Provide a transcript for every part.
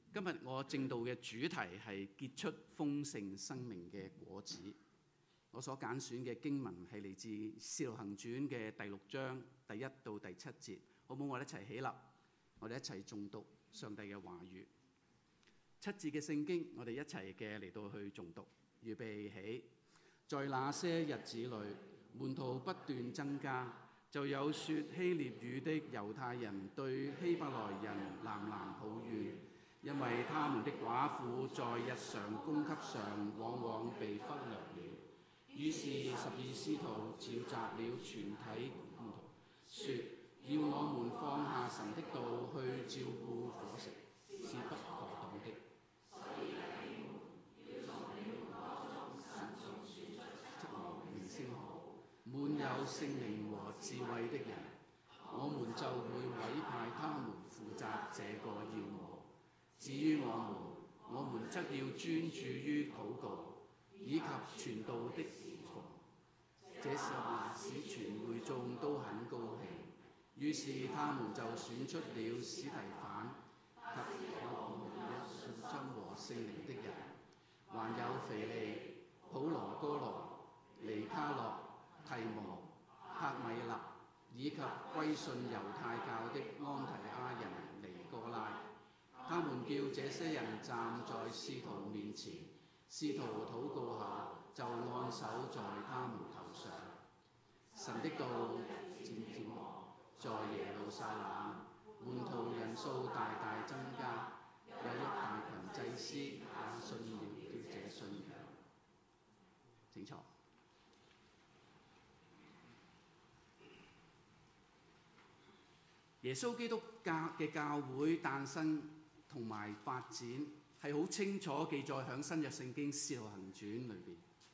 今日我正道嘅主題係結出豐盛生命嘅果子。我所揀選嘅經文係嚟自《使徒行傳》嘅第6章第1到第7節。好唔好？我哋一齊起立，我哋一齊誦讀上帝嘅話語。7節嘅聖經，我哋一齊嘅嚟到去誦讀。預備起。在那些日子裏，門徒不斷增加，就有說希臘語的猶太人對希伯來人喃喃抱怨，因為他們的寡婦在日常供給上往往被忽略了。於是12使徒召集了全體門徒，說：要我們放下神的道去照顧伙食，是不可當的。名聲好，滿有聖靈和智慧的人，我們就會委派他們負責這個要務。至於我們則要專注於禱告，以及傳道的侍奉。這事使全會眾都很高興，於是他們就選出了司提反及我們有信心和聖靈的人，還有腓利、普羅哥羅、尼卡諾、提摩、帕米勒，以及歸信猶太教的安提阿人尼哥拉。他們叫這些人站在使徒面前，使徒禱告後就按手在他們頭上。神的道漸漸在耶路撒冷，門徒人數大大增加，有一大群祭司也信了這信仰。請坐。耶穌基督嘅教會誕生同埋發展係好清楚記載喺新約聖經《使徒行傳》裏邊。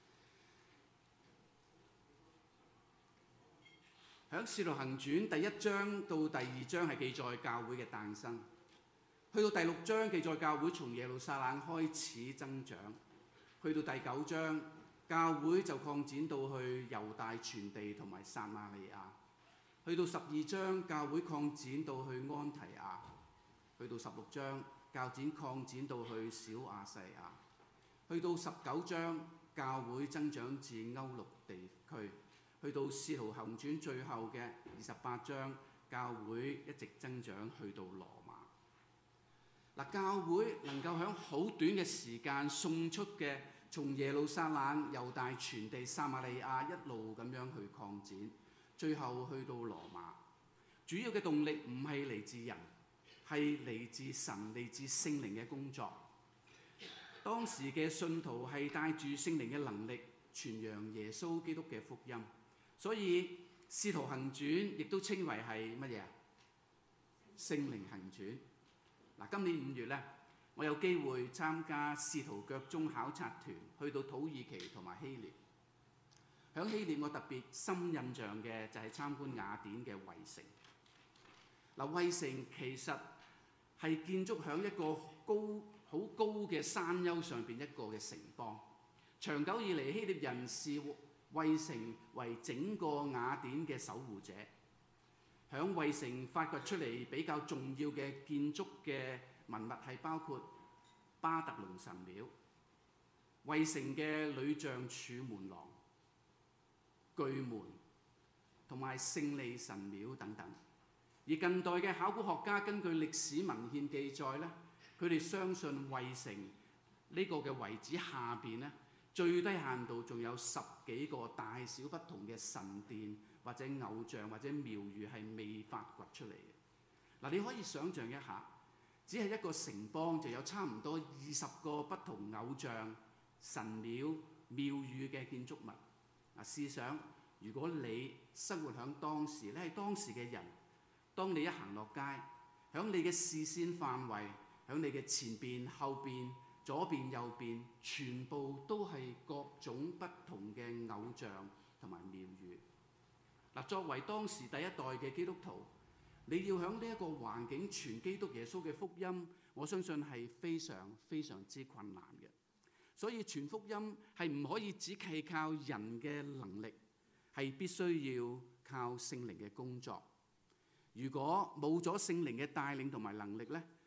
喺《使徒行傳》第1章到第2章係記載教會嘅誕生，去到第6章記載教會從耶路撒冷開始增長，去到第9章教會就擴展到去猶大全地同埋撒瑪利亞，去到12章教會擴展到去安提亞，去到16章教會擴展到去小亞細亞，去到19章教會增長至歐陸地區，去到使徒行傳最後嘅28章教會一直增長去到羅馬。嗱，教會能夠喺好短嘅時間送出嘅，從耶路撒冷、猶大全地、撒瑪利亞一路咁樣去擴展，最後去到羅馬。主要嘅動力唔係嚟自人，係嚟自神、嚟自聖靈嘅工作。當時嘅信徒係帶住聖靈嘅能力傳揚耶穌基督嘅福音，所以使徒行傳亦都稱為係乜嘢啊？聖靈行傳。嗱，今年5月咧，我有機會參加使徒腳蹤考察團，去到土耳其同埋希臘。喺希臘，我特別深印象嘅就係參觀雅典嘅衛城。嗱，衛城其實係建築喺一個好高嘅山丘上邊一個嘅城邦。長久以嚟，希臘人視衛城為整個雅典嘅守護者。喺衛城發掘出嚟比較重要嘅建築嘅文物係包括巴特龍神廟、衛城嘅女像柱門廊、巨門同埋勝利神廟等等。而近代嘅考古學家根據歷史文獻記載咧，佢哋相信衛城呢個嘅遺址下邊咧，最低限度仲有10幾個大小不同嘅神殿或者偶像或者廟宇係未發掘出嚟嘅。嗱，你可以想像一下，只係一個城邦就有差唔多20個不同偶像、神廟、廟宇嘅建築物。嗱，試想如果你生活喺當時，你係當時嘅人，當你一行落街，喺你嘅視線範圍，喺你嘅前邊、後邊、左邊、右邊，全部都係各種不同嘅偶像同埋廟宇。嗱，作為當時第一代嘅基督徒，你要喺呢一個環境傳基督耶穌嘅福音，我相信係非常非常之困難嘅。所以傳福音係唔可以只係靠人嘅能力，係必須要靠聖靈嘅工作。如果冇咗聖靈嘅帶領同埋能力咧，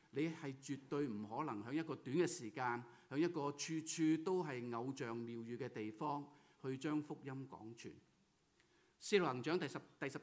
你係絕對唔可能喺一個短嘅時間，喺一個處處都係偶像廟宇嘅地方去將福音講傳。使徒行傳第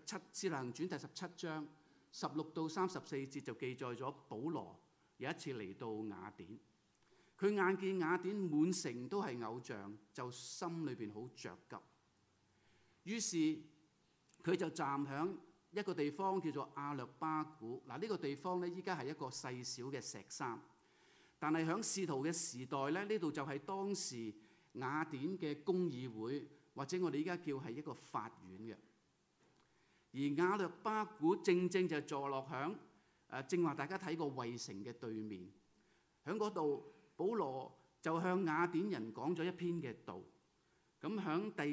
17章16到34節就記載咗保羅有一次嚟到雅典，佢眼見雅典滿城都係偶像，就心裏邊好着急，於是佢就站響一個地方叫做亞略巴古。嗱，呢個地方咧依家係一個細小嘅石山，但係響使徒嘅時代咧，呢度就係當時雅典嘅公議會，或者我哋依家叫係一個法院嘅。而亞略巴古正正就坐落響正話大家睇過衛城嘅對面，響嗰度保羅就向雅典人講咗一篇嘅道。咁響第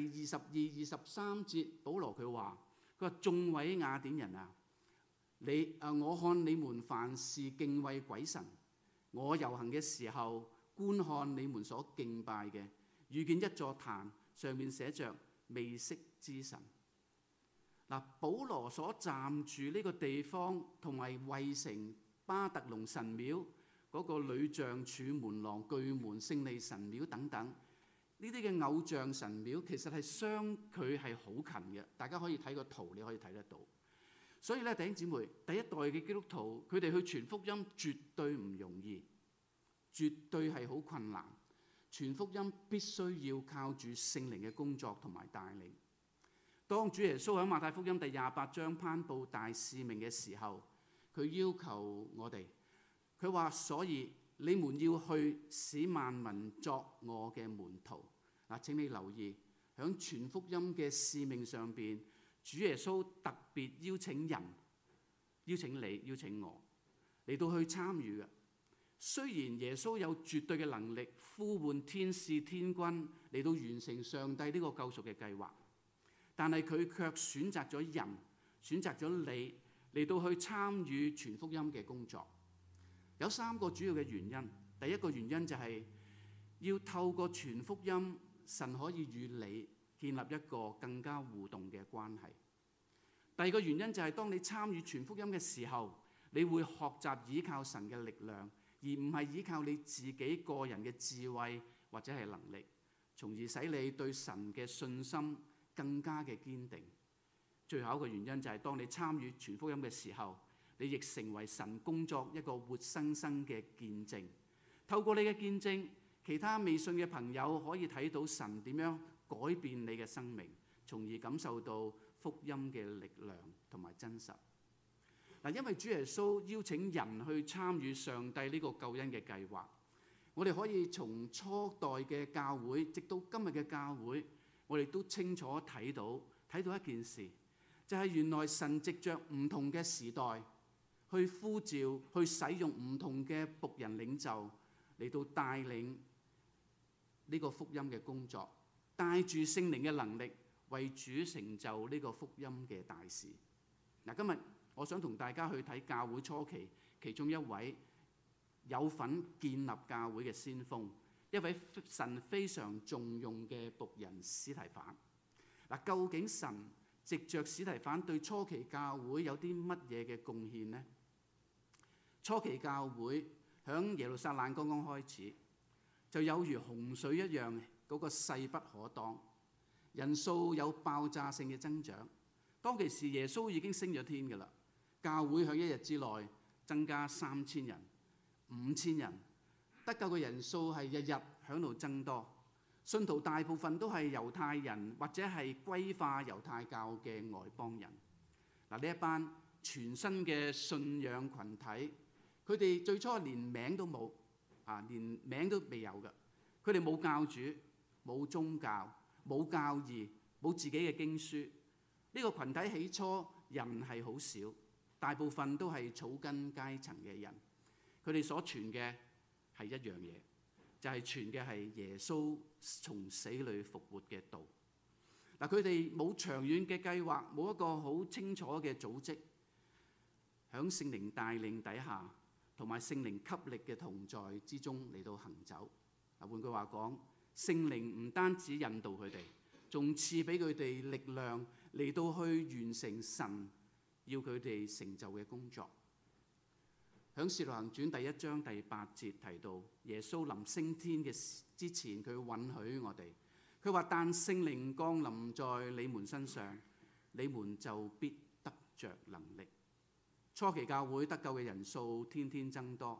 22、23節，保羅佢話：眾位雅典人啊，我看你們凡事敬畏鬼神。我遊行嘅時候，觀看你們所敬拜嘅，遇見一座壇，上面寫着未識之神。嗱，保羅所站住呢個地方同埋衛城巴特龍神廟嗰個女像柱門廊巨門勝利神廟等等，呢啲嘅偶像神廟其實係相距係好近嘅。大家可以睇個圖，你可以睇得到。所以咧，弟兄姊妹，第一代嘅基督徒佢哋去傳福音絕對唔容易，絕對係好困難。傳福音必須要靠住聖靈嘅工作同埋帶領。當主耶穌喺馬太福音第28章頒布大使命嘅時候，佢要求我哋，佢話：所以你們要去使萬民作我嘅門徒。嗱，請你留意，喺傳福音嘅使命上邊，主耶穌特別邀請人、邀請你、邀請我嚟到去參與嘅。雖然耶穌有絕對嘅能力呼喚天使天軍嚟到完成上帝呢個救贖嘅計劃，但係佢卻選擇咗人，選擇咗你嚟到去參與傳福音嘅工作。有3個主要嘅原因。第一個原因就係要透過傳福音，神可以與你建立一個更加互動嘅關係。第二個原因就係當你參與傳福音嘅時候，你會學習依靠神嘅力量，而唔係依靠你自己個人嘅智慧或者係能力，從而使你對神嘅信心更加嘅堅定。最後一個原因就係當你參與傳福音嘅時候，你亦成為神工作一個活生生嘅見證。透過你嘅見證，其他未信嘅朋友可以睇到神點樣改變你嘅生命，從而感受到福音嘅力量同埋真實。嗱，因為主耶穌邀請人去參與上帝呢個救恩嘅計劃，我哋可以從初代嘅教會直到今日嘅教會，我哋都清楚睇到一件事，就係原來神藉着唔同嘅時代去呼召、去使用唔同嘅僕人領袖嚟到帶領呢個福音嘅工作，帶住聖靈嘅能力為主成就呢個福音嘅大事。嗱，今日我想同大家去睇教會初期其中一位有份建立教會嘅先鋒，一位神非常重用嘅僕人司提反。嗱，究竟神藉着司提反對初期教會有啲乜嘢嘅貢獻呢？初期教會響耶路撒冷剛剛開始，就有如洪水一樣嗰個勢不可當，人數有爆炸性嘅增長。當其時耶穌已經升咗天㗎啦，教會喺一日之內增加3000人、5000人，得救嘅人數係日日響度增多。信徒大部分都係猶太人或者係歸化猶太教嘅外邦人。嗱，呢一班全新嘅信仰群體，佢哋最初連名都冇，連名都未有嘅。佢哋冇教主、冇宗教、冇教義、冇自己嘅經書。呢個群體起初人係好少，大部分都係草根階層嘅人。佢哋所傳嘅係一樣嘢，就係傳嘅係耶穌從死裏復活嘅道。嗱，佢哋冇長遠嘅計劃，冇一個好清楚嘅組織，響聖靈帶領底下，同埋聖靈給力嘅同在之中嚟到行走。嗱，換句話講，聖靈唔單止引導佢哋，仲賜俾佢哋力量嚟到去完成神要佢哋成就嘅工作。 喺《使徒行傳》第1章第8節提到，耶穌臨升天之前，佢允許我哋，佢話：但聖靈降臨在你們身上，你們就必得着能力。初期教會得救嘅人數天天增多。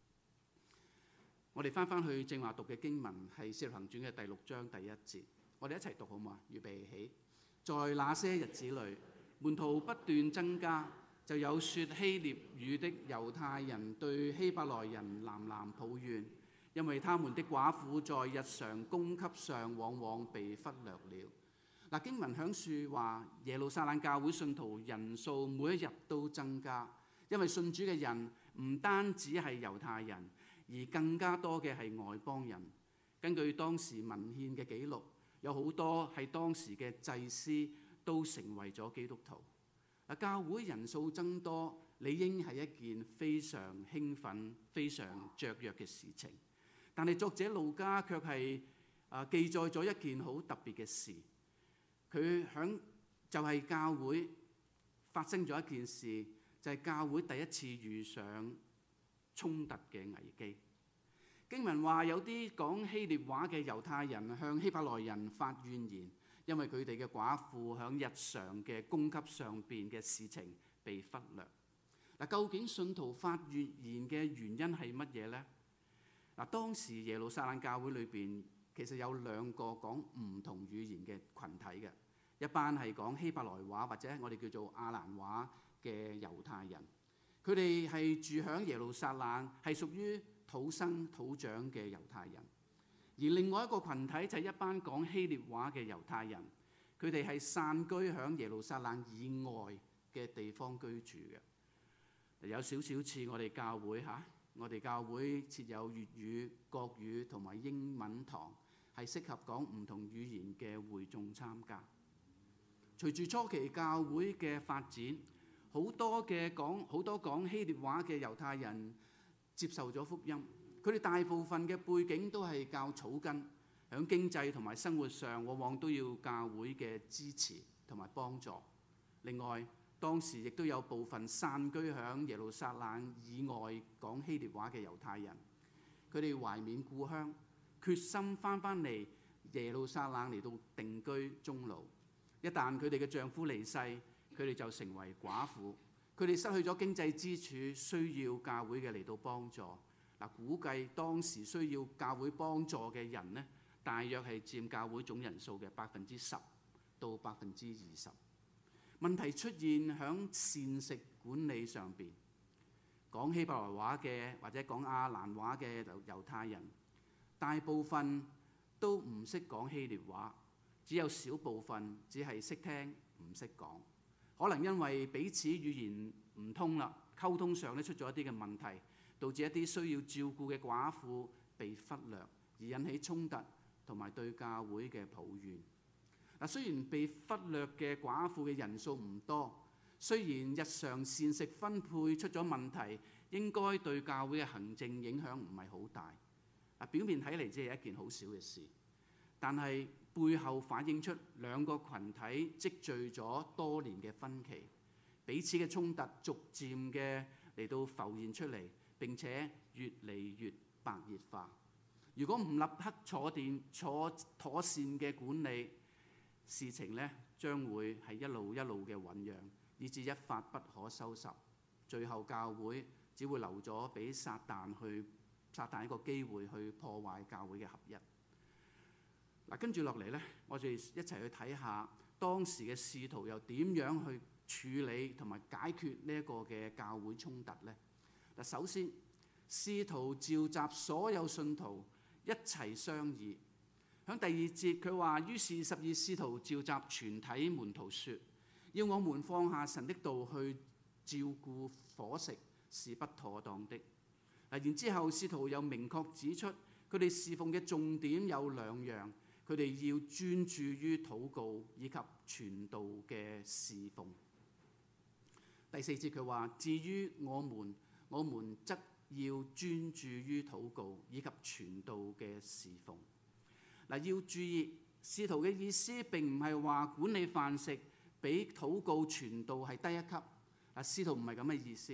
我哋翻去正話讀嘅經文係《使徒行傳》嘅第6章第1節，我哋一齊讀好嘛？預備起。在那些日子裏，門徒不斷增加，就有說希臘語的猶太人對希伯來人喃喃抱怨，因為他們的寡婦在日常供給上往往被忽略了。嗱，經文響樹話耶路撒冷教會信徒人數每一日都增加，因為信主嘅人唔單止係猶太人，而更加多嘅係外邦人。根據當時文獻嘅記錄，有好多係當時嘅祭司都成為咗基督徒。教會人數增多，理應係一件非常興奮、非常雀躍嘅事情。但係作者路加卻係記載咗一件好特別嘅事。佢就係教會發生咗一件事，就係教會第一次遇上衝突嘅危機。經文話有啲講希臘話嘅猶太人向希伯來人發怨言，因為佢哋嘅寡婦響日常嘅供給上邊嘅事情被忽略。嗱，究竟信徒發怨言嘅原因係乜嘢呢？嗱，當時耶路撒冷教會裏邊其實有2個講唔同語言嘅群體嘅，一班係講希伯來話或者我哋叫做亞蘭話嘅猶太人，佢哋係住響耶路撒冷，係屬於土生土長嘅猶太人。而另外一個群體就係一班講希臘話嘅猶太人，佢哋係散居響耶路撒冷以外嘅地方居住嘅。有少少似我哋教會嚇。我哋教會設有粵語、國語同埋英文堂，係適合講唔同語言嘅會眾參加。隨住初期教會嘅發展，好多講希臘話嘅猶太人接受咗福音。佢哋大部分嘅背景都係較草根，喺經濟同埋生活上往往都要教會嘅支持同埋幫助。另外，當時亦都有部分散居響耶路撒冷以外講希臘話嘅猶太人，佢哋懷緬故鄉，決心翻嚟耶路撒冷嚟到定居終老。一旦佢哋嘅丈夫離世，佢哋就成為寡婦，佢哋失去咗經濟支柱，需要教會嘅嚟到幫助。嗱，估計當時需要教會幫助嘅人呢，大約係佔教會總人數嘅10%到20%。問題出現響膳食管理上邊，講希伯來話嘅或者講亞蘭話嘅猶太人，大部分都唔識講希臘話，只有少部分只係識聽唔識講。可能因為彼此語言唔通啦，溝通上咧出咗一啲嘅問題，導致一啲需要照顧嘅寡婦被忽略，而引起衝突同埋對教會嘅抱怨。嗱，雖然被忽略嘅寡婦嘅人數唔多，雖然日常膳食分配出咗問題，應該對教會嘅行政影響唔係好大。表面睇嚟只係一件好小嘅事，但係背後反映出2個群體積聚咗多年嘅分歧，彼此嘅衝突逐漸嘅嚟到浮現出嚟，並且越嚟越白熱化。如果唔立刻坐妥善嘅管理，事情呢將會係一路嘅醖釀，以至一發不可收拾。最後教會只會留咗俾撒旦一個機會去破壞教會嘅合一。跟住落嚟呢，我哋一齊去睇下當時嘅使徒又點樣去處理同埋解決呢一個嘅教會衝突呢？首先，使徒召集所有信徒一齊商議。喺第2節佢話：於是12使徒召集全體門徒說，要我們放下神的道去照顧伙食是不妥當的。然之後使徒又明確指出，佢哋侍奉嘅重點有2樣，佢哋要專注於禱告以及傳道嘅侍奉。第4節佢話：至於我們則要專注於禱告以及傳道嘅侍奉。要注意，使徒嘅意思並唔係話管理飯食比禱告傳道係低一級。使徒唔係咁嘅意思，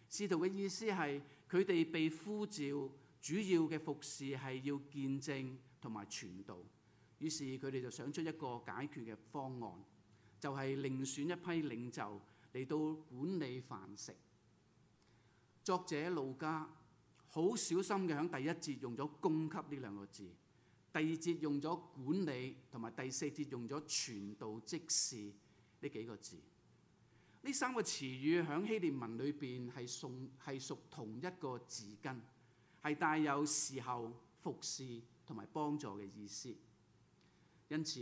使徒嘅意思係佢哋被呼召，主要嘅服侍係要見證同埋傳道。於是佢哋就想出一個解決嘅方案，就係另選一批領袖嚟到管理飯食。作者路加好小心嘅喺第一節用咗供給呢兩個字，第二節用咗管理，同埋第四節用咗傳道職事呢幾個字。呢三個詞語喺希臘文裏邊係屬同一個字根，係帶有侍候、服侍同埋幫助嘅意思。因此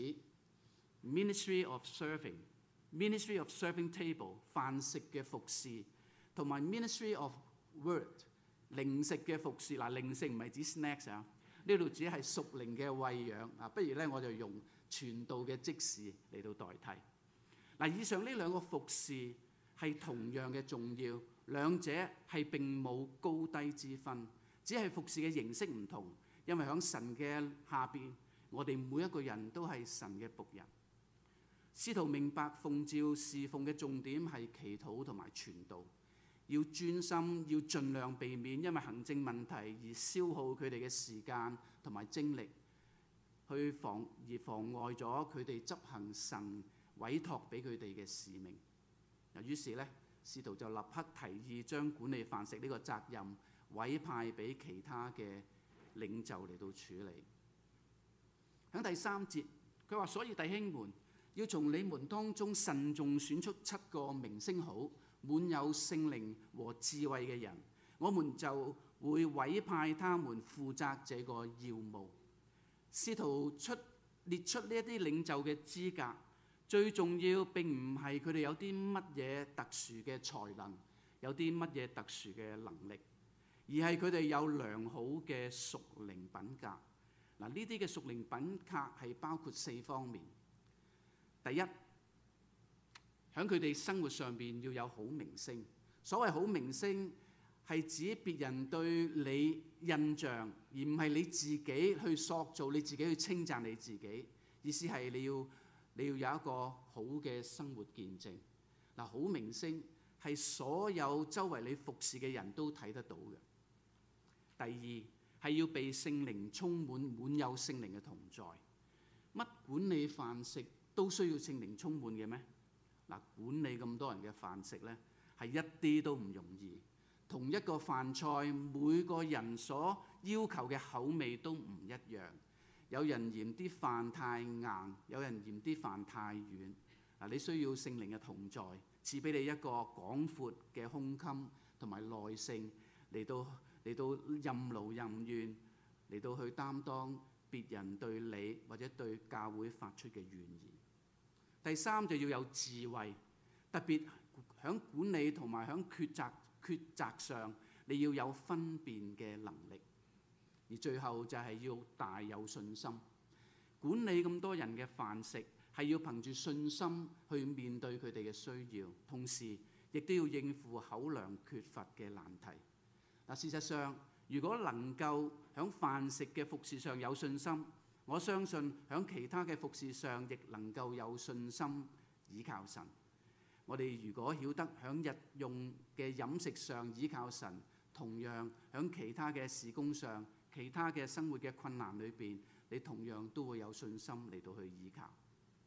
ministry of serving、ministry of serving table 飯食嘅服侍，同埋 ministry of word 零食嘅服侍。嗱，零食唔係指 snacks 啊，呢度只係屬靈嘅餵養啊。不如咧，我就用傳道嘅職事嚟到代替。嗱，以上呢兩個服侍係同樣嘅重要，兩者係並冇高低之分，只係服侍嘅形式唔同。因為喺神嘅下邊，我哋每一個人都係神嘅僕人。使徒明白奉召侍奉嘅重點係祈禱同埋傳道，要專心，要盡量避免因為行政問題而消耗佢哋嘅時間同埋精力，去妨礙咗佢哋執行神委託俾佢哋嘅使命。於是咧，使徒就立刻提議將管理飯食呢個責任委派俾其他嘅領袖嚟到處理。喺第3節，佢話：所以弟兄們，要從你們當中慎重選出7個名聲好、滿有聖靈和智慧嘅人，我們就會委派他們負責這個要務。使徒列出呢一啲領袖嘅資格，最重要並唔係佢哋有啲乜嘢特殊嘅才能，有啲乜嘢特殊嘅能力，而係佢哋有良好嘅屬靈品格。嗱，呢啲嘅屬靈品格係包括4方面。第一，喺佢哋生活上邊要有好名聲。所謂好名聲係指別人對你印象，而唔係你自己去塑造，你自己去稱讚你自己。意思係你要有一個好嘅生活見證。嗱，好名聲係所有周圍你服侍嘅人都睇得到嘅。第二，係要被聖靈充滿，滿有聖靈嘅同在。乜管理飯食都需要聖靈充滿嘅咩？嗱，管理咁多人嘅飯食咧，係一啲都唔容易。同一個飯菜，每個人所要求嘅口味都唔一樣。有人嫌啲飯太硬，有人嫌啲飯太軟。嗱，你需要聖靈嘅同在，賜俾你一個廣闊嘅胸襟同埋耐性嚟到任勞任怨，嚟到去擔當別人對你或者對教會發出嘅怨言。第三，就要有智慧，特別喺管理同埋喺抉擇上，你要有分辨嘅能力。而最後就係要大有信心。管理咁多人嘅飯食係要憑住信心去面對佢哋嘅需要，同時亦都要應付口糧缺乏嘅難題。嗱，事實上，如果能夠喺飯食嘅服侍上有信心，我相信喺其他嘅服侍上亦能夠有信心倚靠神。我哋如果曉得喺日用嘅飲食上倚靠神，同樣喺其他嘅事工上、其他嘅生活嘅困難裏邊，你同樣都會有信心嚟到去倚靠。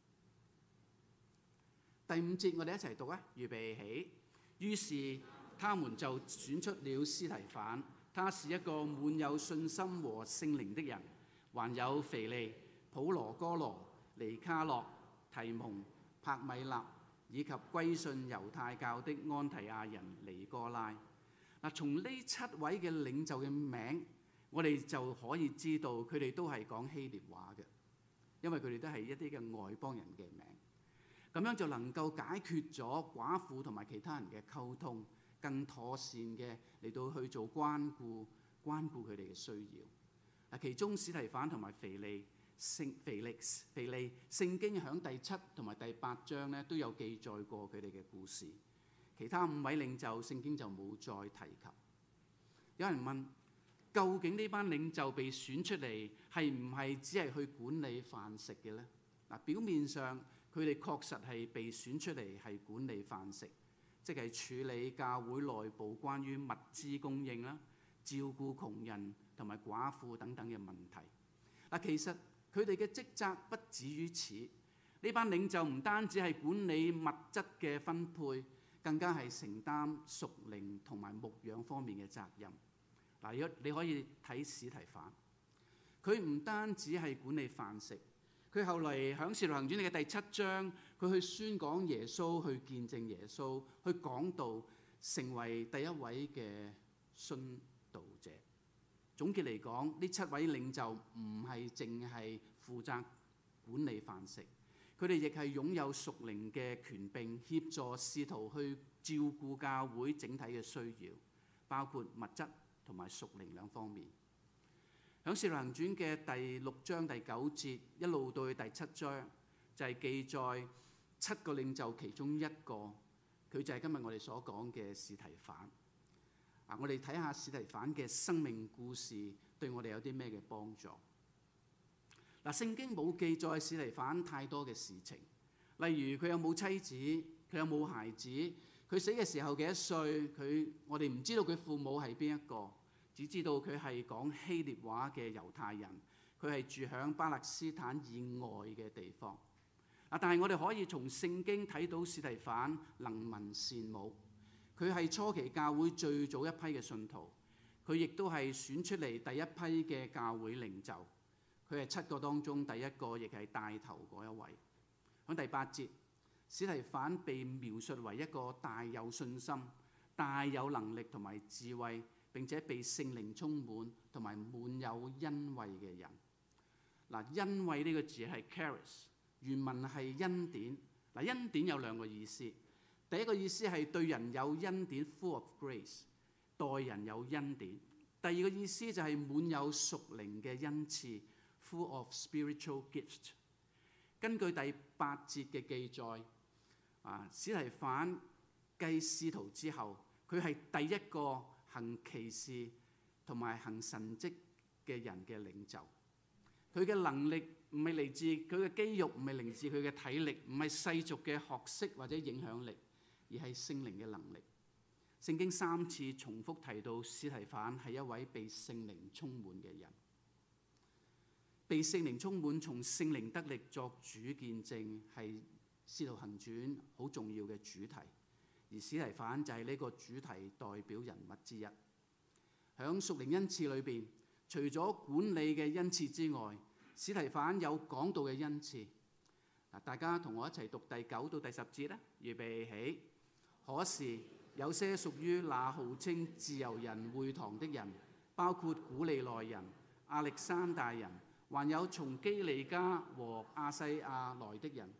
第5節我哋一齊讀啊！預備起。於是他們就選出了司提反，他是一個滿有信心和聖靈的人，還有腓利、普羅哥羅、尼卡諾、提蒙、帕米納，以及歸信猶太教的安提亞人尼哥拉。嗱，從呢7位嘅領袖嘅名，我哋就可以知道佢哋都係講希臘話嘅，因為佢哋都係一啲嘅外邦人嘅名。咁樣就能夠解決咗寡婦同埋其他人嘅溝通，更妥善嘅嚟到去做關顧佢哋嘅需要。嗱，其中司提反同埋腓利，聖經喺第7同埋第8章咧都有記載過佢哋嘅故事。其他5位領袖聖經就冇再提及。有人問，究竟呢班領袖被選出嚟係唔係只係去管理飯食嘅呢？嗱，表面上佢哋確實係被選出嚟係管理飯食， 即係處理教會內部關於物資供應啦、照顧窮人同埋寡婦等等嘅問題。嗱，其實佢哋嘅職責不止於此。呢班領袖唔單止係管理物質嘅分配，更加係承擔屬靈同埋牧養方面嘅責任。嗱，如果你可以睇司提反，佢唔單止係管理飯食，佢後嚟喺《使徒行傳》嘅第7章，佢去宣講耶穌，去見證耶穌，去講道，成為第一位嘅殉道者。總結嚟講，呢7位領袖唔係淨係負責管理飯食，佢哋亦係擁有屬靈嘅權柄，協助使徒去照顧教會整體嘅需要，包括物質同埋屬靈兩方面。喺《使徒行傳》嘅第6章第9節一路到去第7章，就係記載7個領袖其中一個，佢就係今日我哋所講嘅司提反。我哋睇下司提反嘅生命故事對我哋有啲咩嘅幫助。聖經冇記載司提反太多嘅事情，例如佢有冇妻子，佢有冇孩子，佢死嘅時候幾多歲，我哋唔知道佢父母係邊一個，只知道佢係講希臘話嘅猶太人，佢係住響巴勒斯坦以外嘅地方。但係我哋可以從聖經睇到司提反能文善武，佢係初期教會最早一批嘅信徒，佢亦都係選出嚟第一批嘅教會領袖，佢係7個當中第一個，亦係帶頭嗰一位。喺第8節，司提反被描述為一個大有信心、大有能力同埋智慧，並且被聖靈充滿同埋滿有恩惠嘅人。恩惠呢個字係 charis， 原文係恩典。恩典有2個意思。第一個意思係對人有恩典 ，full of grace， 待人有恩典。第二個意思就係滿有屬靈嘅恩賜 ，full of spiritual gifts。根據第8節嘅記載，司提反繼使徒之後，佢係第一個行奇事同埋行神蹟嘅人嘅領袖。佢嘅能力唔係嚟自佢嘅肌肉，唔係嚟自佢嘅體力，唔係世俗嘅學識或者影響力，而係聖靈嘅能力。聖經3次重複提到司提反係一位被聖靈充滿嘅人。被聖靈充滿，從聖靈得力作主見證，係使徒行傳好重要嘅主題。而司提反就係呢個主題代表人物之一。響屬靈恩賜裏邊，除咗管理嘅恩賜之外，司提反有講道嘅恩賜。大家同我一齊讀第9到第10節啦，預備起。可是有些屬於那號稱自由人會堂的人，包括古利奈人、亞歷山大人，還有從基利家和亞細亞來的人。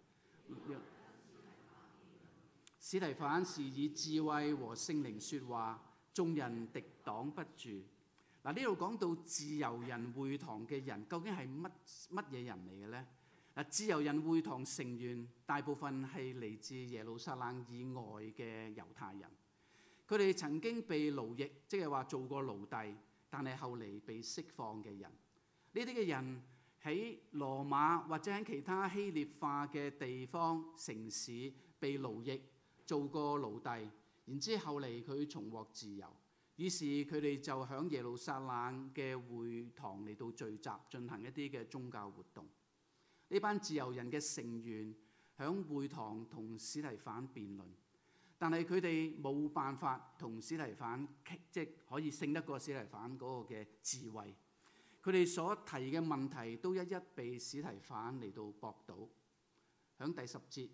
司提反是以智慧和聖靈說話，眾人敵擋不住。呢度講到自由人會堂嘅人，究竟係乜嘢人嚟嘅呢？自由人會堂成員大部分係嚟自耶路撒冷以外嘅猶太人，佢哋曾經被奴役，即係話做過奴隸，但係後嚟被釋放嘅人。呢啲嘅人喺羅馬或者喺其他希臘化嘅地方城市被奴役，做過奴隸，然之後嚟佢重獲自由，於是佢哋就響耶路撒冷嘅會堂嚟到聚集，進行一啲嘅宗教活動。呢班自由人嘅成員響會堂同司提反辯論，但係佢哋冇辦法同司提反即可以勝得過司提反嗰個嘅智慧。佢哋所提嘅問題都一一被司提反嚟到駁倒。響第10節，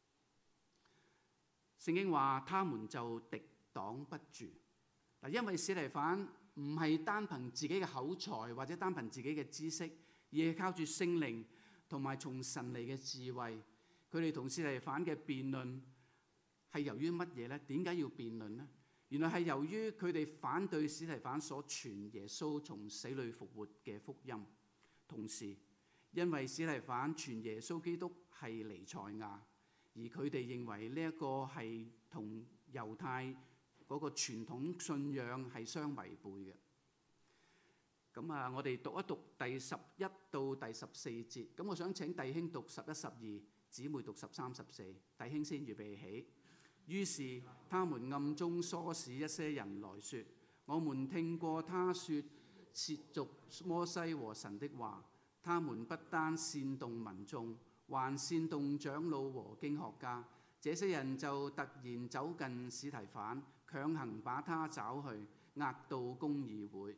聖經話他們就敵擋不住。因為司提反唔係單憑自己嘅口才或者單憑自己嘅知識，而係靠住聖靈同埋從神嚟嘅智慧。佢哋同司提反嘅辯論係由於乜嘢呢？點解要辯論呢？原來係由於佢哋反對司提反所傳耶穌從死裏復活嘅福音，同時因為司提反傳耶穌基督係彌賽亞，而佢哋認為呢一個係同猶太嗰個傳統信仰係相違背嘅。咁我哋讀一讀第11到第14節。咁我想請弟兄讀11、12，姊妹讀13、14。弟兄先預備起， 於是他們暗中唆使一些人來說：我們聽過他說褻瀆摩西和神的話。他們不單煽動民眾，還煽動長老和經學家。這些人就突然走近司提反，強行把他抓去，押到公議會。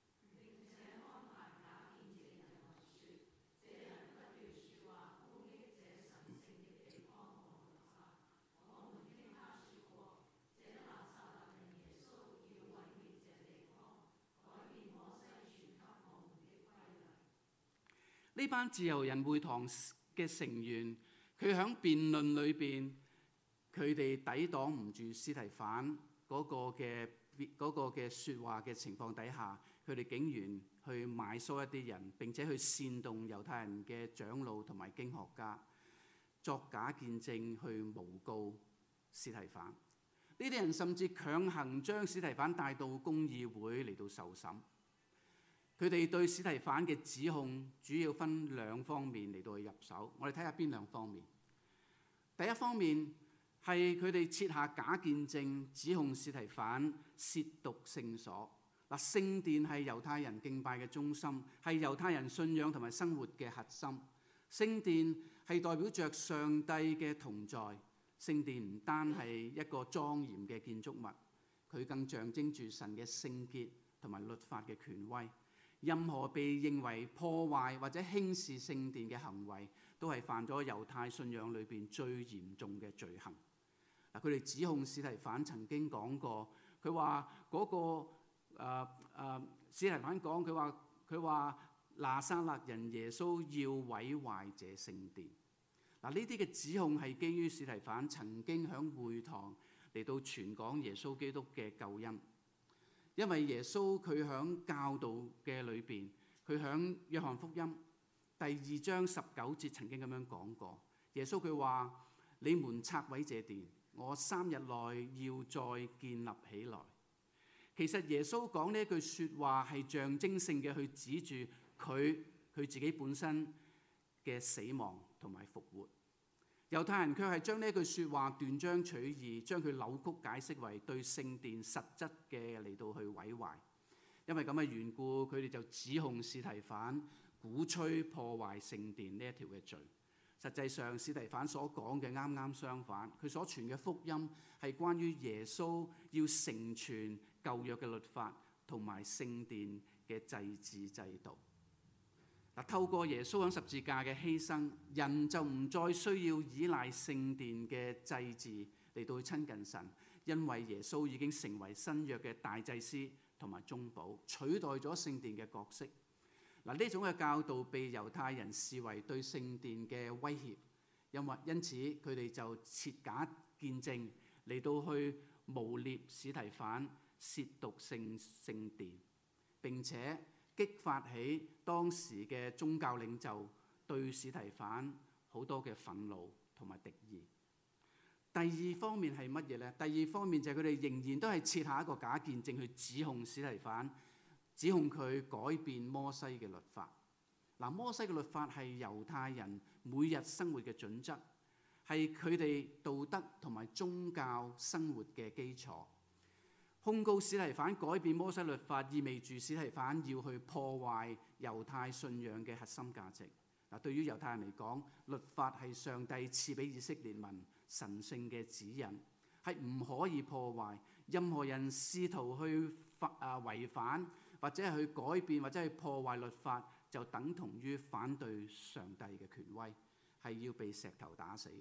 呢班自由人會堂嘅成員，佢喺辯論裏邊，佢哋抵擋唔住司提反嗰個嘅説話嘅情況底下，佢哋竟然去買唆一啲人，並且去煽動猶太人嘅長老同埋經學家作假見證去誣告司提反。呢啲人甚至強行將司提反帶到公議會嚟到受審。佢哋對司提反嘅指控主要分兩方面嚟到去入手，我哋睇下邊兩方面。第一方面係佢哋設下假見證，指控司提反褻瀆聖所。嗱，聖殿係猶太人敬拜嘅中心，係猶太人信仰同埋生活嘅核心。聖殿係代表着上帝嘅同在。聖殿唔單係一個莊嚴嘅建築物，佢更象徵住神嘅聖潔同埋律法嘅權威。任何被認為破壞或者輕視聖殿嘅行為，都係犯咗猶太信仰裏邊最嚴重嘅罪行。嗱，佢哋指控司提反曾經講過，佢話嗰個司提反講，佢話拿撒勒人耶穌要毀壞這聖殿。嗱，呢啲嘅指控係基於司提反曾經喺會堂嚟到傳講耶穌基督嘅救恩。因為耶穌佢喺教導嘅裏邊，佢喺約翰福音第2章19節曾經咁樣講過。耶穌佢話：你們拆毀這殿，我3日內要再建立起來。其實耶穌講呢句説話係象徵性嘅去指住佢自己本身嘅死亡同埋復活。猶太人卻係將呢句説話斷章取義，將佢扭曲解釋為對聖殿實質嘅嚟到去毀壞。因為咁嘅緣故，佢哋就指控司提反鼓吹破壞聖殿呢一條嘅罪。實際上，司提反所講嘅啱啱相反，佢所傳嘅福音係關於耶穌要成全舊約嘅律法同埋聖殿嘅祭祀制度。透過耶穌喺十字架嘅犧牲，人就唔再需要依賴聖殿嘅祭祀嚟到去親近神，因為耶穌已經成為新約嘅大祭司同埋中保，取代咗聖殿嘅角色。呢種嘅教導被猶太人視為對聖殿嘅威脅，因此佢哋就設假見證嚟到去誣衊司提反褻瀆聖殿，並且激發起當時嘅宗教領袖對司提反好多嘅憤怒同埋敵意。第二方面係乜嘢呢？第二方面就係佢哋仍然都係設下一個假見證去指控司提反，指控佢改變摩西嘅律法。摩西嘅律法係猶太人每日生活嘅準則，係佢哋道德同埋宗教生活嘅基礎。控告司提反改變摩西律法，意味住司提反要去破壞猶太信仰嘅核心價值。對於猶太人嚟講，律法係上帝賜俾以色列民神聖嘅指引，係唔可以破壞。任何人試圖去違反或者係去改變或者去破壞律法，就等同於反對上帝嘅權威，係要被石頭打死。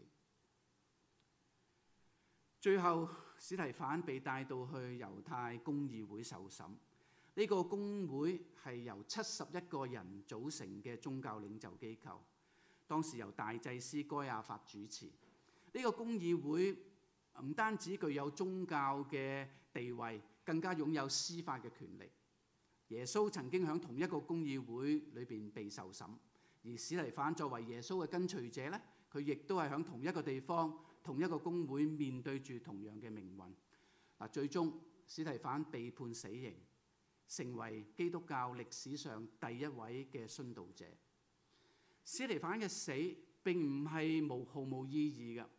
最後，司提反被帶到去猶太公議會受審。呢個公會係由71個人組成嘅宗教領袖機構，當時由大祭司該亞法主持。呢個公議會唔單止具有宗教嘅地位，更加擁有司法嘅權力。耶穌曾經喺同一個公議會裏邊被受審，而司提反作為耶穌嘅跟隨者呢，佢亦都係喺同一個地方、同一個公會面對住同樣嘅命運。最終司提反被判死刑，成為基督教歷史上第一位嘅殉道者。司提反嘅死並唔係毫無意義嘅。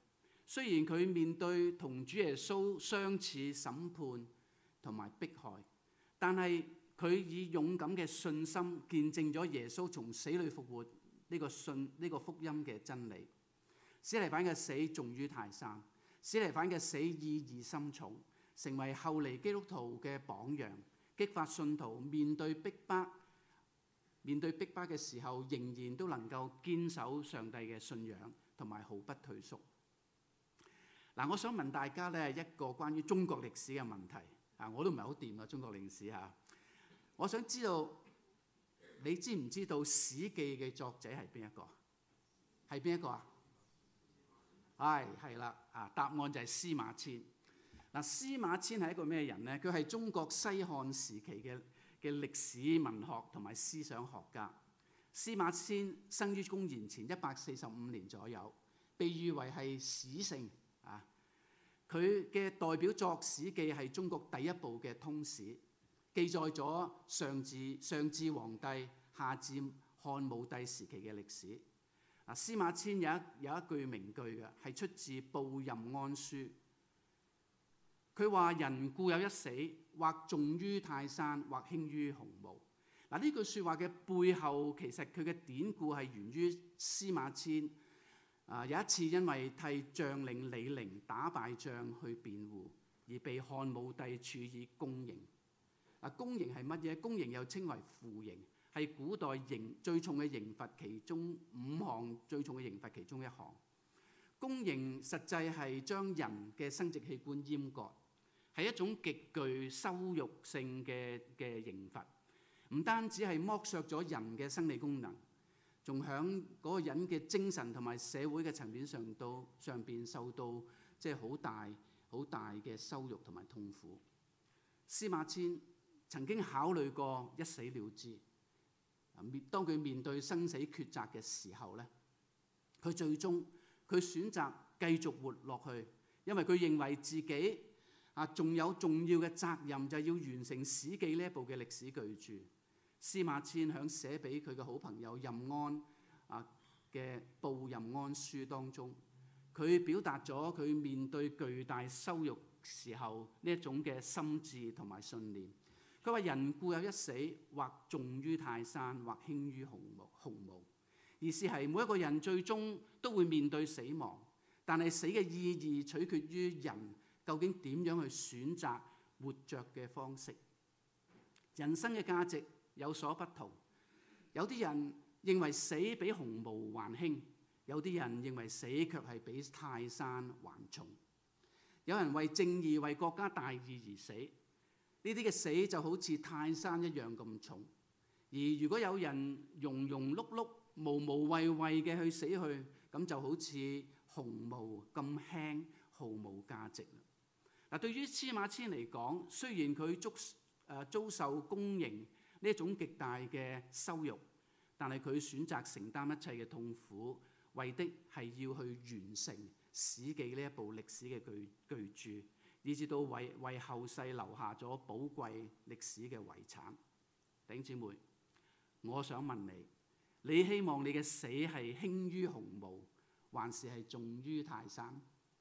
雖然佢面對同主耶穌相似審判同埋迫害，但係佢以勇敢嘅信心見證咗耶穌從死裏復活呢個福音嘅真理。司提反嘅死重於泰山，司提反嘅死意義深重，成為後嚟基督徒嘅榜樣，激發信徒面對逼迫嘅時候，仍然都能夠堅守上帝嘅信仰，同埋毫不退縮。嗱，我想問大家咧一個關於中國歷史嘅問題啊，我都唔係好掂啊，中國歷史嚇。我想知道你知唔知道《史記》嘅作者係邊一個？係邊一個啊？係啦，答案就係司馬遷。嗱，司馬遷係一個咩人呢？佢係中國西漢時期嘅歷史文學同埋思想學家。司馬遷生於公元前145年左右，被譽為係史聖啊。佢嘅代表作《史記》係中國第一部嘅通史，記載咗上至皇帝，下至漢武帝時期嘅歷史。司馬遷有一句名句嘅，係出自《報任安書》。佢話：人固有一死，或重於泰山，或輕於鴻毛。呢句説話嘅背後，其實佢嘅典故係源於司馬遷有一次因為替將領李陵打敗仗去辯護，而被漢武帝處以宮刑。宮刑係乜嘢？宮刑又稱為腐刑，係古代最重嘅刑罰其中5項最重嘅刑罰其中一項。宮刑實際係將人嘅生殖器官閹割，係一種極具羞辱性嘅刑罰。唔單止係剝削咗人嘅生理功能，仲響嗰個人嘅精神同埋社會嘅層面上邊受到好大嘅羞辱同埋痛苦。司馬遷曾經考慮過一死了之。當佢面對生死抉擇嘅時候咧，佢最終選擇繼續活落去，因為佢認為自己仲有重要嘅責任，就係要完成《史記》呢一部嘅歷史巨著。司馬遷響寫俾佢嘅好朋友任安嘅《報任安書》當中，佢表達咗佢面對巨大羞辱時候呢一種嘅心志同埋信念。佢話：人固有一死，或重於泰山，或輕於鴻毛。意思係每一個人最終都會面對死亡，但係死嘅意義取決於人究竟點樣去選擇活着嘅方式。人生嘅價值有所不同，有啲人認為死比鴻毛還輕，有啲人認為死卻係比泰山還重。有人為正義、為國家大義而死，呢啲嘅死就好似泰山一樣咁重。而如果有人庸庸碌碌、無無謂謂嘅去死去，咁就好似鴻毛咁輕，毫無價值啦。對於司馬遷嚟講，雖然佢遭受宮刑呢一種極大嘅羞辱，但係佢選擇承擔一切嘅痛苦，為的係要去完成《史記》呢一部歷史嘅巨著，以至到為後世留下咗寶貴歷史嘅遺產。弟兄姊妹，我想問你，你希望你嘅死係輕於鴻毛，還是係重於泰山？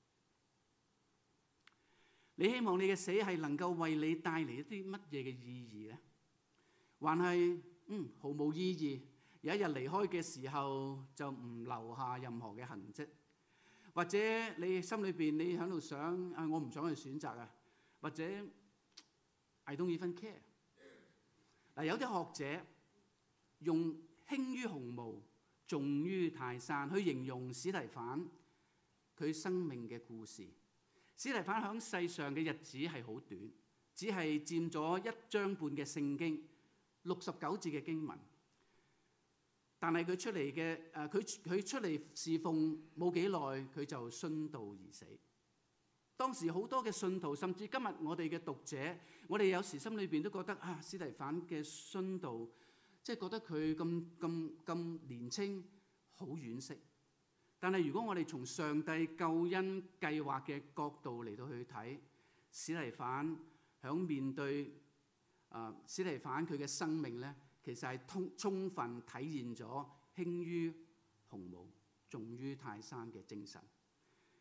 你希望你嘅死係能夠為你帶嚟一啲乜嘢嘅意義呢？還係毫無意義，有一日離開嘅時候就唔留下任何嘅痕跡？或者你心裏邊你喺度想我唔想去選擇啊，或者 I don't even care。有啲學者用輕於鴻毛、重於泰山去形容司提反佢生命嘅故事。司提反喺世上嘅日子係好短，只係佔咗1章半嘅聖經，69節嘅經文。但係佢出嚟侍奉冇幾耐，佢就殉道而死。當時好多嘅信徒，甚至今日我哋嘅讀者，我哋有時心裏邊都覺得司提反嘅殉道，即係覺得佢咁年青，好惋惜。但係如果我哋從上帝救恩計劃嘅角度嚟到去睇，司提反響面對司提反佢嘅生命咧，其實係充分體現咗輕於鴻毛、重於泰山嘅精神。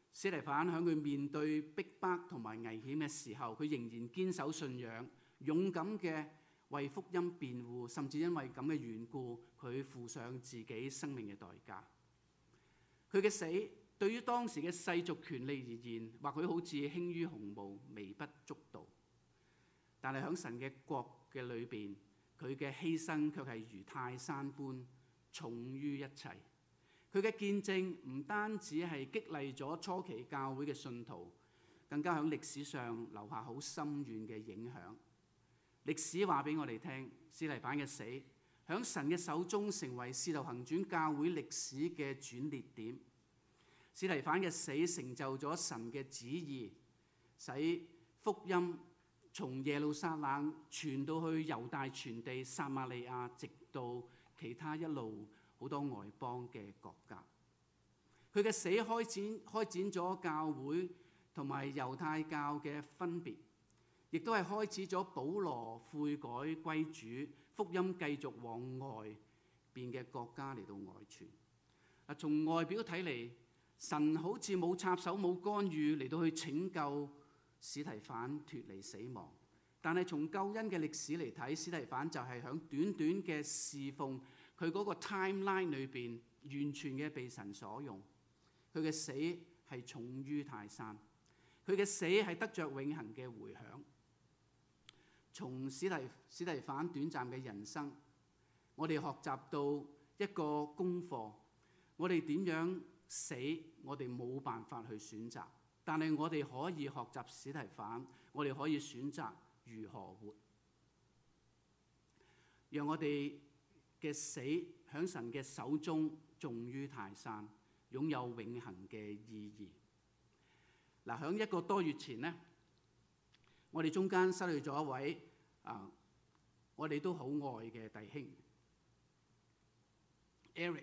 司提反喺佢面對逼迫同埋危險嘅時候，佢仍然堅守信仰，勇敢嘅為福音辯護，甚至因為咁嘅緣故，佢付上自己生命嘅代價。佢嘅死對於當時嘅世俗權利而言，或許好似輕於鴻毛、微不足道，但係喺神嘅國嘅裏邊，佢嘅犧牲卻係如泰山般重於一切。佢嘅見證唔單止係激勵咗初期教會嘅信徒，更加喺歷史上留下好深遠嘅影響。歷史話俾我哋聽，司提反嘅死喺神嘅手中成為《使徒行傳》教會歷史嘅轉捩點。司提反嘅死成就咗神嘅旨意，使福音從耶路撒冷傳到去猶大全地、撒瑪利亞，直到其他一路好多外邦嘅國家。佢嘅死開展咗教會同埋猶太教嘅分別，亦都係開始咗保羅悔改歸主，福音繼續往外邊嘅國家嚟到外傳。嗱，從外表睇嚟，神好似冇插手冇干預嚟到去拯救司提反脫離死亡，但係從救恩嘅歷史嚟睇，司提反就係喺短短嘅侍奉佢嗰個 timeline 裏邊，完全嘅被神所用。佢嘅死係重於泰山，佢嘅死係得着永恆嘅迴響。從司提反短暫嘅人生，我哋學習到一個功課，我哋點樣死，我哋冇辦法去選擇，但係我哋可以學習司提反，我哋可以選擇如何活，讓我哋嘅死喺神嘅手中重於泰山，擁有永恆嘅意義。嗱，喺1個多月前呢，我哋中間失去咗一位我哋都好愛嘅弟兄 Eric。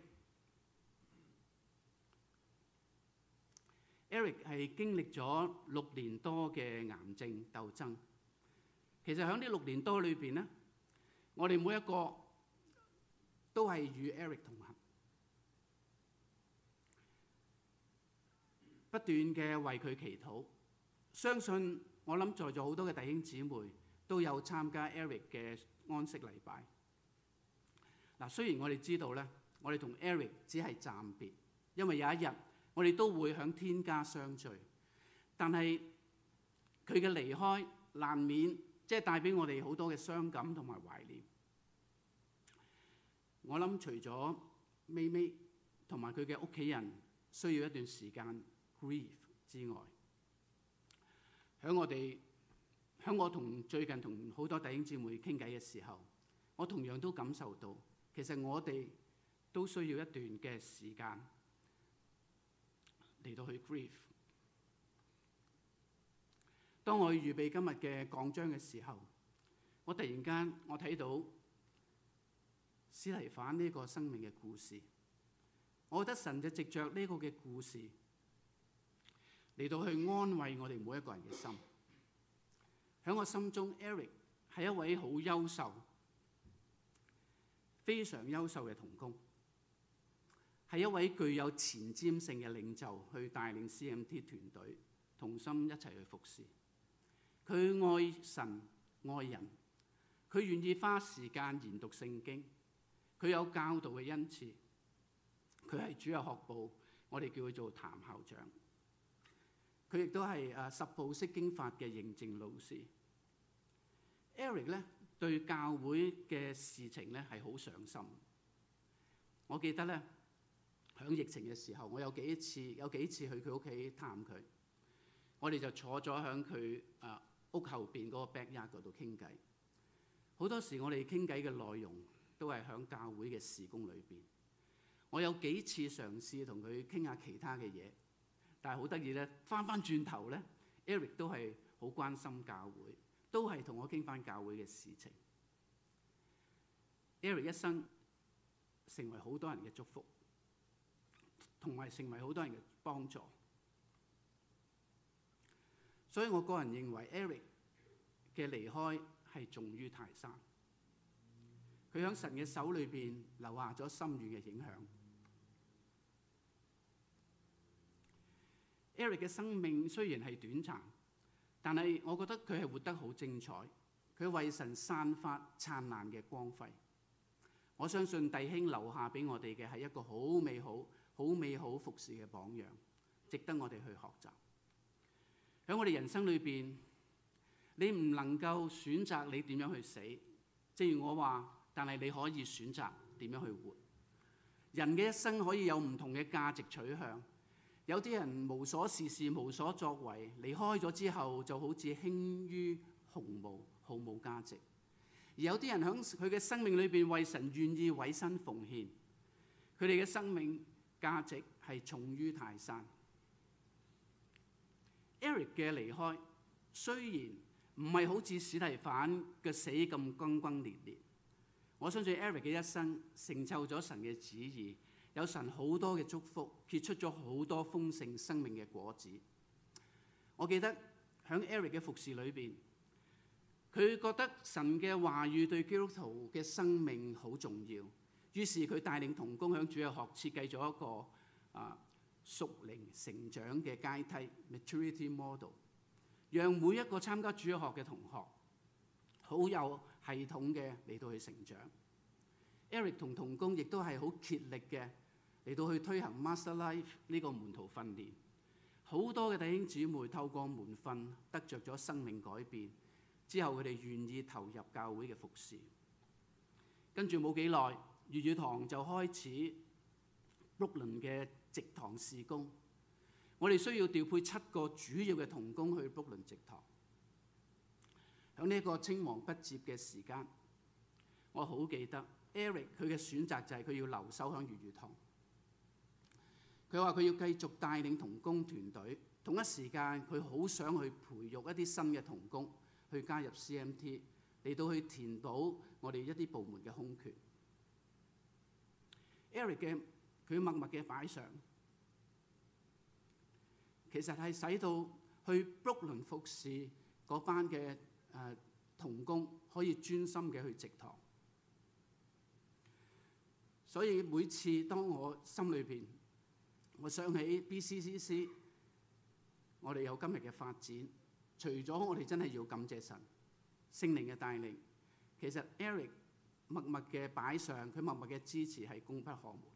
Eric 係經歷咗6年多嘅癌症鬥爭。其實喺呢6年多裏邊呢，我哋每一個都係與 Eric 同行，不斷嘅為佢祈禱。相信我諗在座好多嘅弟兄姊妹都有參加 Eric 嘅安息禮拜。嗱，雖然我哋知道咧，我哋同 Eric 只係暫別，因為有一日我哋都會喺天家相聚。但係佢嘅離開難免即係帶俾我哋好多嘅傷感同埋懷念。我諗除咗咪咪同埋佢嘅屋企人需要一段時間 grieve 之外，喺我最近同好多弟兄姊妹傾偈嘅時候，我同樣都感受到，其實我哋都需要一段嘅時間嚟到去 grieve。當我預備今日嘅講章嘅時候，我突然間我睇到司提反呢個生命嘅故事，我覺得神就藉着呢個嘅故事嚟到去安慰我哋每一個人嘅心。喺我心中 ，Eric 係一位好優秀、非常優秀嘅同工，係一位具有前瞻性嘅領袖，去帶領 CMT 團隊同心一齊去服侍。佢愛神愛人，佢願意花時間研讀聖經，佢有教導嘅恩賜，佢係主日學部，我哋叫佢做譚校長。佢亦都係十步釋經法嘅認證老師。Eric 咧對教會嘅事情咧係好上心。我記得咧響疫情嘅時候，我有幾次去佢屋企探佢，我哋就坐咗響佢屋後邊嗰個 backyard 嗰度傾偈。好多時我哋傾偈嘅內容都係響教會嘅事工裏邊。我有幾次嘗試同佢傾下其他嘅嘢，但係好得意咧，翻轉頭咧 ，Eric 都係好關心教會，都係同我傾翻教會嘅事情。Eric 一生成為好多人嘅祝福，同埋成為好多人嘅幫助。所以我個人認為 Eric 嘅離開係重於泰山。佢喺神嘅手裏邊留下咗深遠嘅影響。 Eric 嘅生命雖然係短暫，但係我覺得佢係活得好精彩。佢為神散發燦爛嘅光輝。我相信弟兄留下俾我哋嘅係一個好美好、好美好服侍嘅榜樣，值得我哋去學習。喺我哋人生裏邊，你唔能夠選擇你點樣去死，正如我話，但係你可以選擇點樣去活。人嘅一生可以有唔同嘅價值取向，有啲人無所事事、無所作為，離開咗之後就好似輕於鴻毛，毫無價值。而有啲人喺佢嘅生命裏邊為神願意委身奉獻，佢哋嘅生命價值係重於泰山。Eric 嘅離開雖然唔係好似史提反嘅死咁轟轟烈烈，我相信 Eric 嘅一生成就咗神嘅旨意，有神好多嘅祝福，結出咗好多豐盛生命嘅果子。我記得喺 Eric 嘅服侍裏邊，佢覺得神嘅話語對基督徒嘅生命好重要，於是佢帶領同工喺主日學設計咗一個屬靈成長嘅階梯 maturity model， 讓每一個參加主日學嘅同學好有系統嘅嚟到去成長。Eric 同同工亦都係好竭力嘅嚟到去推行 Master Life 呢個門徒訓練，好多嘅弟兄姊妹透過門訓得着咗生命改變。之後佢哋願意投入教會嘅服侍，跟住冇幾耐，粵語堂就開始 Brooklyn 嘅植堂事工。我哋需要調配7個主要嘅同工去 Brooklyn 植堂。喺呢個青黃不接嘅時間，我好記得 Eric 佢嘅選擇就係佢要留守喺粵語堂。佢話佢要繼續帶領同工團隊，同一時間佢好想去培育一啲新嘅同工，去加入 CMT 嚟到去填補我哋一啲部門嘅空缺。Eric 嘅佢默默嘅擺上，其實係使到去 Brooklyn 服侍嗰班嘅同工可以專心嘅去植堂。所以每次當我心裏邊，我想起 BCCC， 我哋有今日嘅發展。除咗我哋真係要感謝神聖靈嘅帶領，其實 Eric 默默嘅擺上，佢默默嘅支持係功不可沒。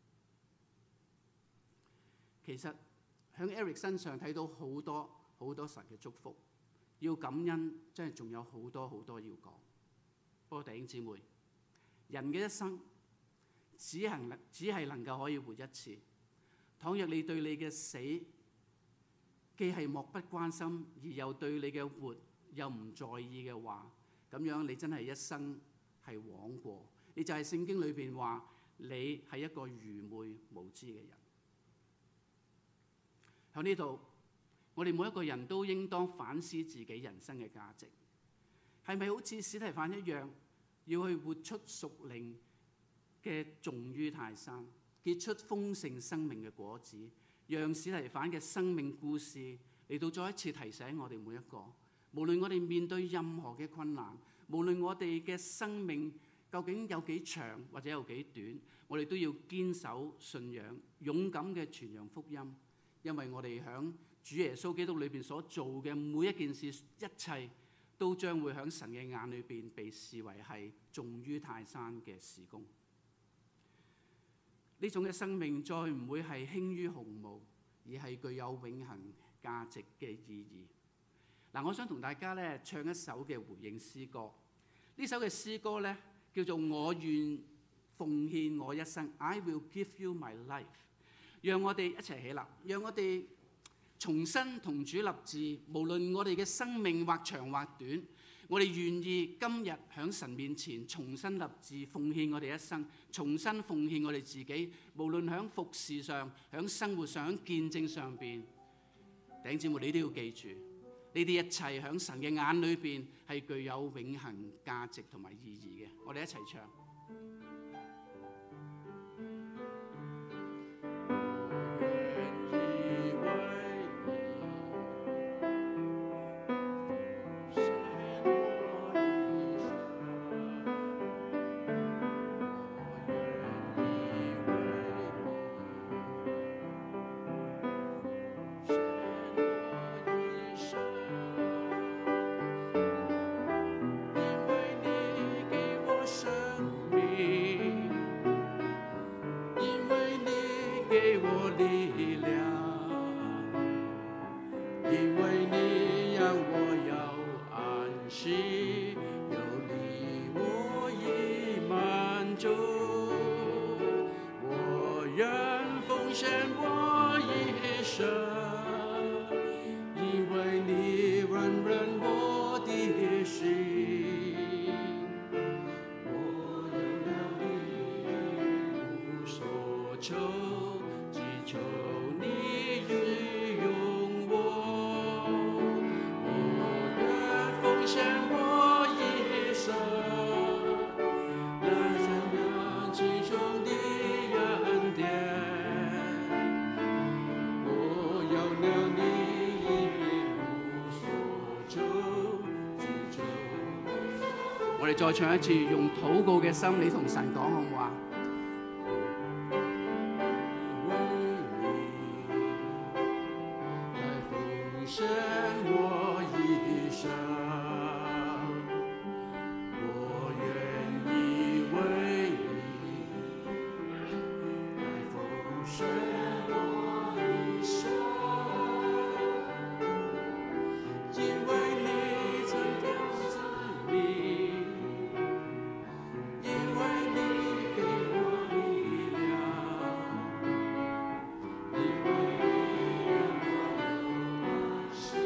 其實喺 Eric 身上睇到好多好多神嘅祝福，要感恩真係仲有好多好多要講。不過弟兄姊妹，人嘅一生只係能夠可以活一次。倘若你對你嘅死既係漠不關心，而又對你嘅活又唔在意嘅話，咁樣你真係一生係枉過。你就係聖經裏邊話你係一個愚昧無知嘅人。喺呢度，我哋每一個人都應當反思自己人生嘅價值，係咪好似史提反一樣，要去活出屬靈嘅重於泰山，結出豐盛生命嘅果子，讓史提反嘅生命故事嚟到再一次提醒我哋每一個，無論我哋面對任何嘅困難，無論我哋嘅生命究竟有幾長或者有幾短，我哋都要堅守信仰，勇敢嘅傳揚福音，因為我哋響主耶穌基督裏邊所做嘅每一件事，一切都將會響神嘅眼裏邊被視為係重於泰山嘅事工。呢種嘅生命再唔會係輕於鴻毛，而係具有永恆價值嘅意義。嗱，我想同大家咧唱一首嘅回應詩歌。呢首嘅詩歌咧叫做《我願奉獻我一生》，I will give you my life。讓我哋一齊起立，讓我哋重新同主立志，無論我哋嘅生命或長或短，我哋願意今日喺神面前重新立志，奉獻我哋一生，重新奉獻我哋自己，無論喺服事上、喺生活上、喺見證上邊。弟兄姊妹，你都要記住，呢啲一切喺神嘅眼裏邊係具有永恆價值同埋意義嘅。我哋一齊唱。 给我力量，因为你让我有安息，有你我已满足。我愿奉献我一生，因为你温润我的心。我有了你无所求，只求你运用我。我愿奉献我一生，来赞扬其中的恩典。我有了你无所求，只求。 我哋再唱一次，用禱告嘅心，你同神講好唔好啊？ 来奉献我一生，我愿意为你来奉献我一生，因为你曾救自命，因为你给我力量，因为你让我有安息，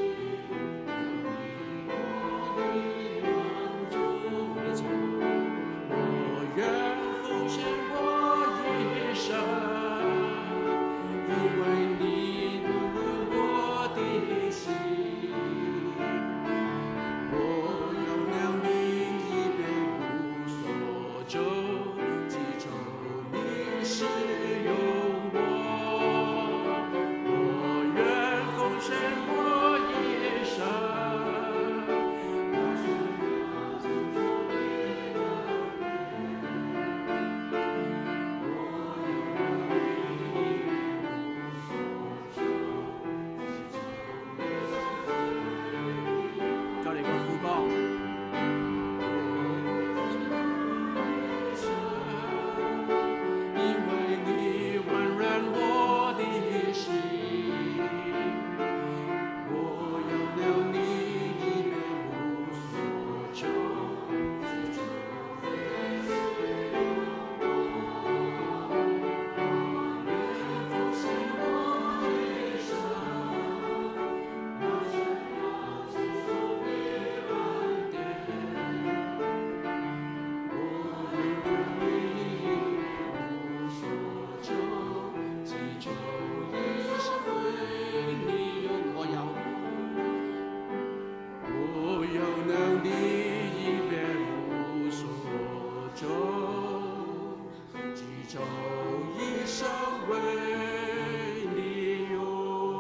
有你满足。我愿奉献我一生，因为你温润我的心。我有了你一别无所求，只求你使用我。我愿奉献我一生，来宣扬主的恩典。我有了你一别无所求，只求你再嚟個副歌。 因为你温润我的心，我有了你一别无所求，只求你使用我。愿奉献我一生，来宣扬主的恩典。我有了你无所求，只求一生为你用。我有了你一别无所求，只求一生为你用。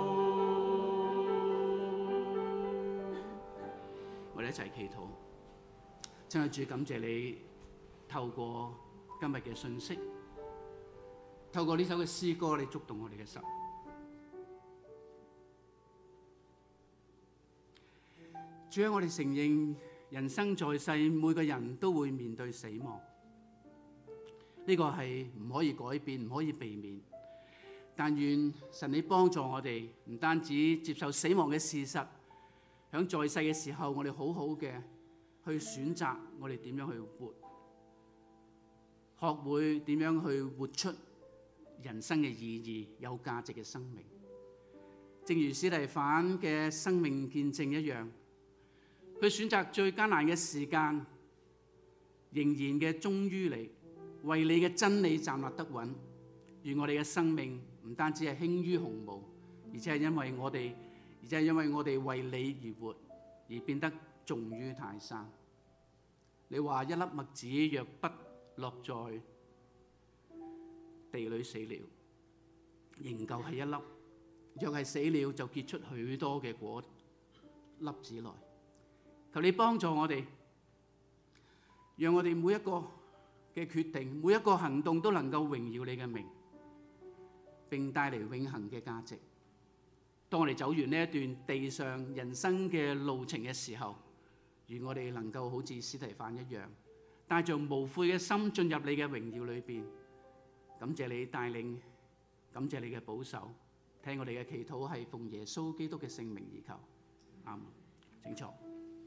我哋一齊祈禱。真係主，感謝你透過今日嘅信息，透過呢首嘅詩歌，你觸動我哋嘅心。主啊，我哋承認人生在世，每個人都會面對死亡，呢個係唔可以改變、唔可以避免。但願神你幫助我哋，唔單止接受死亡嘅事實，喺在世嘅時候，我哋好好嘅去選擇我哋點樣去活，學會點樣去活出人生嘅意義、有價值嘅生命。正如司提反嘅生命見證一樣，佢選擇最艱難嘅時間，仍然嘅忠於你，為你嘅真理站立得穩。願我哋嘅生命唔單止係輕於鴻毛，而且係因為我哋為你而活，而變得重於泰山。你話一粒麥子若不落在地裏死了，仍舊係一粒；若係死了，就結出許多嘅果粒子來。求你幫助我哋，讓我哋每一個嘅決定、每一個行動都能夠榮耀你嘅名，並帶嚟永恆嘅價值。當我哋走完呢一段地上人生嘅路程嘅時候，願我哋能夠好似司提反一樣，帶着無悔嘅心進入你嘅榮耀裏邊。感謝你帶領感謝你嘅保守，聽我哋嘅祈禱係奉耶穌基督嘅聖名而求，阿門。請坐。